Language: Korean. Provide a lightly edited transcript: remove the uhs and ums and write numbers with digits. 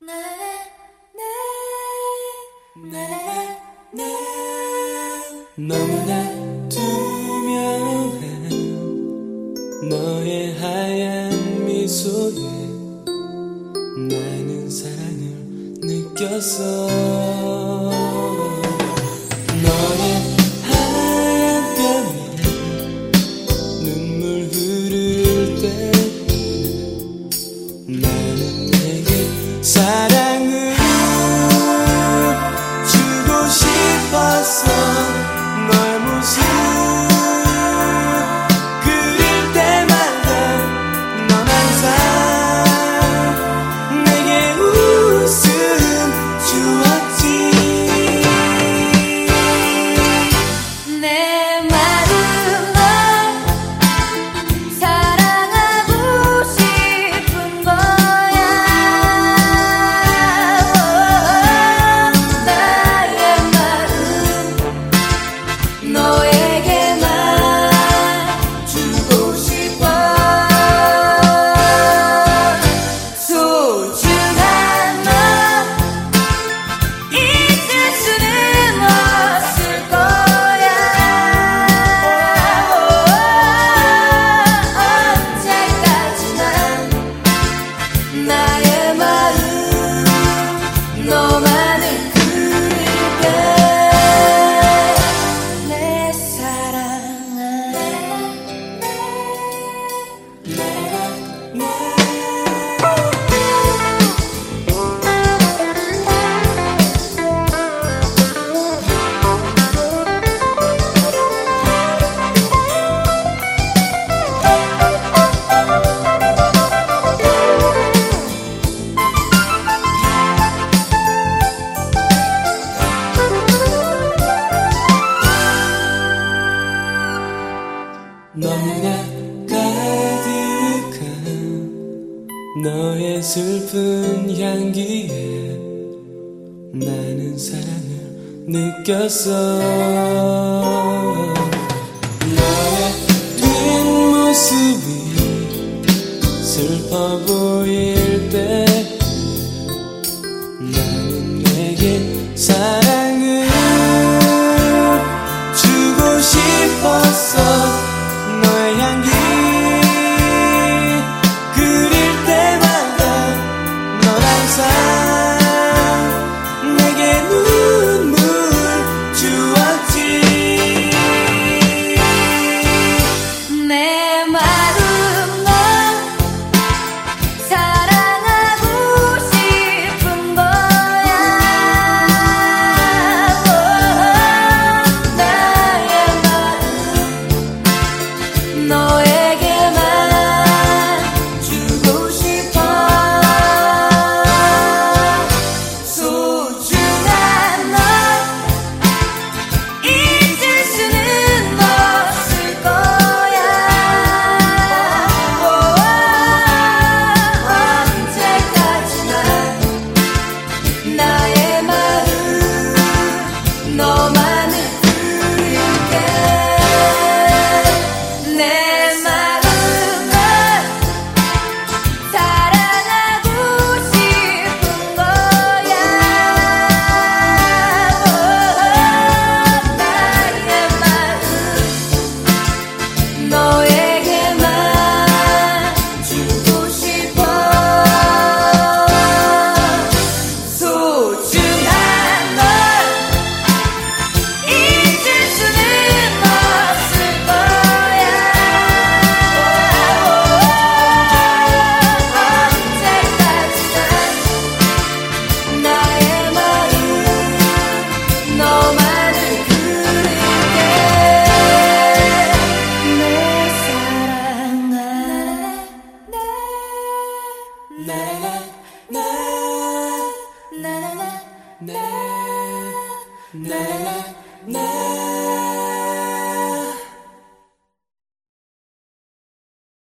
너무나 투명한 너의 하얀 미소에 나는 사랑을 느꼈어. 너의 하얀 뺨에 눈물 흐를 때 나는 내게 사랑을 주고 싶었어. 너의 모습 그릴 때마다 넌 항상 내게 웃음 주었지. 내 말은 널 사랑하고 싶은 거야. 나의 마음 너에게만 주고 싶어. 소중한 너 잊을 수는 없을 거야. 언제까지나 나의 마음 너만을 그릴게. 내 사랑아. 너무나 가득한 너의 슬픈 향기에 나는 사랑을 느꼈어. 너의 뒷모습이 슬퍼 보일 때 나는 내게 사랑을 주고 싶었어. 너의 향기 그릴 때마다 넌 항상 내게 눈물 주었지. 내 마음 널 사랑하고 싶은 거야. 나의 마음 너에게만 주고 싶어. 소중한 널 잊을 수는 없을 거야. 언제까지나 나의 마음 너만을 그릴게. 내 마음은 사랑하고 싶은 거야. 나의 마음 너에게만 주고 싶어. 소중한 널 잊을 수는 없을 거야. 언제까지나 나의 마음 너만을 그릴게. 내 사랑아. 나나나 나나나 나나나